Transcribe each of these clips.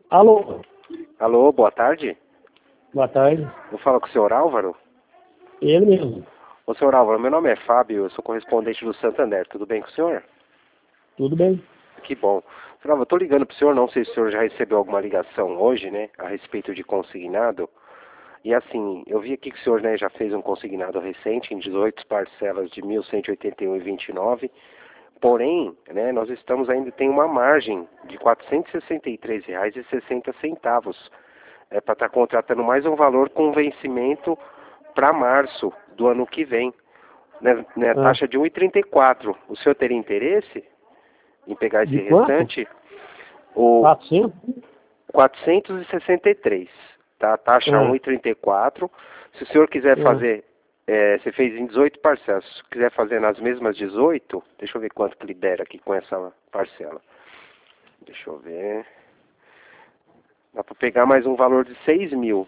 Alô, Alô, boa tarde. boa tarde. Eu falo com o senhor Álvaro. Ele mesmo. Ô, senhor Álvaro, meu nome é Fábio, eu sou correspondente do Santander. Tudo bem com o senhor? Tudo bem? Que bom. Senhor Álvaro, eu tô ligando pro senhor, não sei se o senhor já recebeu alguma ligação hoje, né, a respeito de consignado. E assim, eu vi aqui que o senhor, né, já fez um consignado recente em 18 parcelas de 1.181,29. Porém, né, nós estamos ainda, tem uma margem de R$ 463,60 para estar contratando mais um valor com vencimento para março do ano que vem, né, Ah, taxa de 1,34. O senhor teria interesse em pegar esse de quanto? restante? O 400? 463, tá? Taxa Ah, 1,34. Se o senhor quiser ah, fazer, você fez em 18 parcelas. Se quiser fazer nas mesmas 18, deixa eu ver quanto que libera aqui com essa parcela. Deixa eu ver. Dá para pegar mais um valor de 6 mil.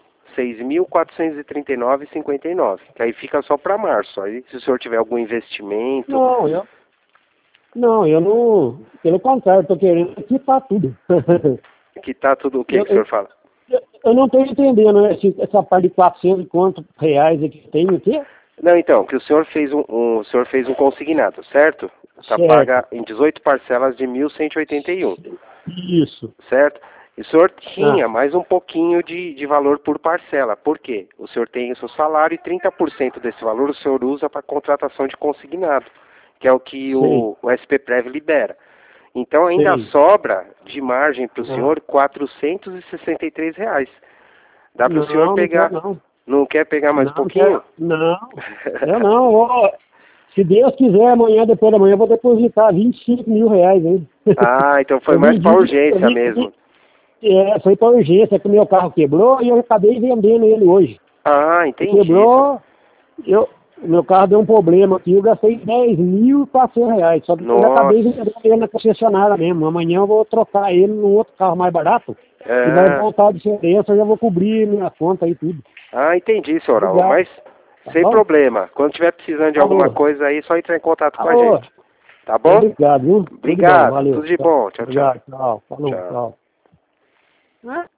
6.439,59, que aí fica só para março. Aí, se o senhor tiver algum investimento, não, eu não. Pelo contrário, eu tô querendo quitar tudo. que tá tudo o que eu, que o senhor eu, fala? eu não estou entendendo, né, essa parte de 400 e quantos reais aqui tem o quê? Não, então, que o senhor fez o senhor fez um consignado, certo? Tá Certo. paga em 18 parcelas de 1.181, Isso. certo? E o senhor Ah, tinha mais um pouquinho de valor por parcela. Por quê? O senhor tem o seu salário e 30% desse valor o senhor usa para contratação de consignado, que é o que sei, o SPPrev libera. Então ainda sei. sobra de margem para o Ah, senhor R$ 463. Dá para o senhor não, não quero pegar. não. Não quer pegar mais um Não, não pouquinho? quero. Não, eu não. Se Deus quiser, amanhã, depois da manhã, eu vou depositar 25 mil reais aí. Ah, então foi Eu mais para vendi, eu urgência vendi, mesmo. foi para urgência, que o meu carro quebrou e eu acabei vendendo ele hoje. Ah, E entendi isso. quebrou, o meu carro deu um problema aqui, eu gastei 10.400 reais, só que depois eu acabei Nossa. vendendo ele na concessionária mesmo. Amanhã eu vou trocar ele num outro carro mais barato e vai É. voltar a diferença, eu já vou cobrir minha conta e tudo. Ah, entendi, senhor Alva. Obrigado, Mas tá sem bom? problema. Quando tiver precisando de alguma Alô, coisa aí, é só entrar em contato com a alô, gente. Tá bom? obrigado, viu? Tudo de bom, Obrigado. valeu. Tudo de Tchau. bom. Tchau, tchau. Obrigado, tchau, falou, Tchau. tchau.